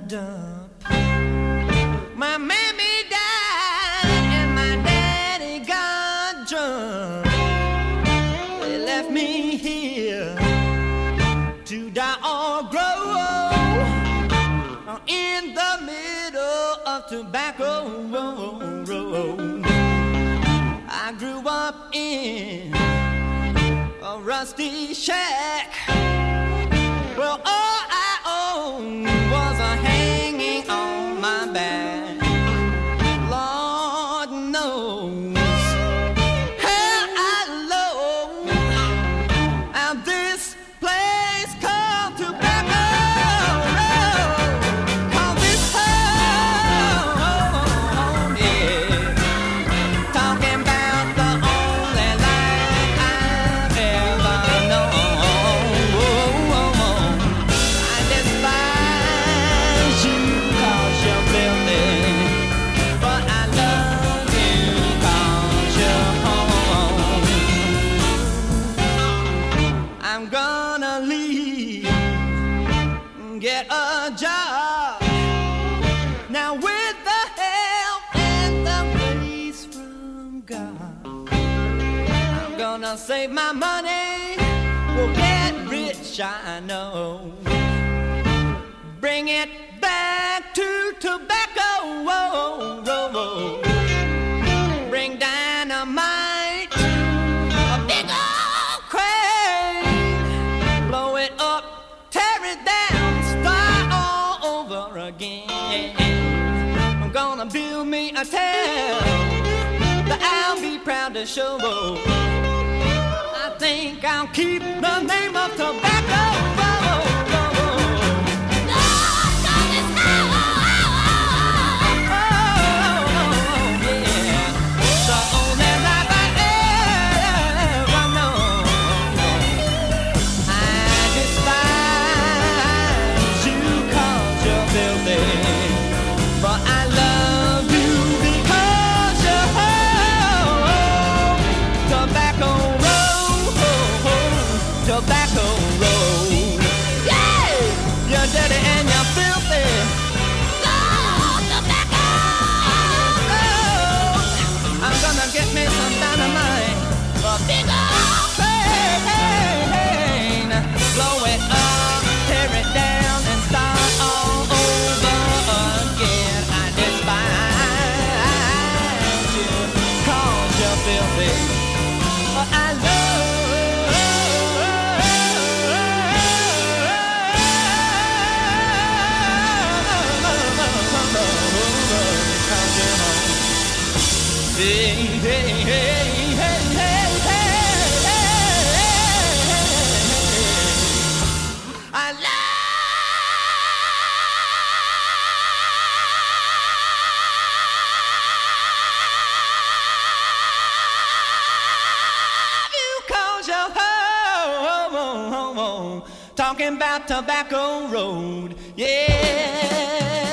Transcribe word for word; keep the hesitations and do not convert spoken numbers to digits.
dump. My mammy died and my daddy got drunk. They left me here to die or grow in the middle of Tobacco Road. I grew up in a rusty shack. Well, all I owned was a hanging on my back. Lord knows how I low out this place called Tobacco Road. Call this home, yeah. Talking about the only life I've ever known. I despise you 'cause you're filthy, but I love you 'cause you're home. I'm gonna leave, get a job now with the help and the grace from God. I'm gonna save my money, we'll get rich, I know. Bring it back to Tobacco Road. Bring dynamite, a big old crane, blow it up, tear it down, start all over again. I'm gonna build me a town that I'll be proud to show. I think I'll keep the name of Tobacco Road. Tobacco Road. Yeah! You're dirty and you're filthy. Go, tobacco! Oh, I'm gonna get me some dynamite. A big old crane. Blow it up, tear it down, and start all over again. I despise you 'cause you're filthy. But I love Hey, hey, hey, hey, hey, hey, hey, I love you 'cause you're home, talking about Tobacco Road, yeah.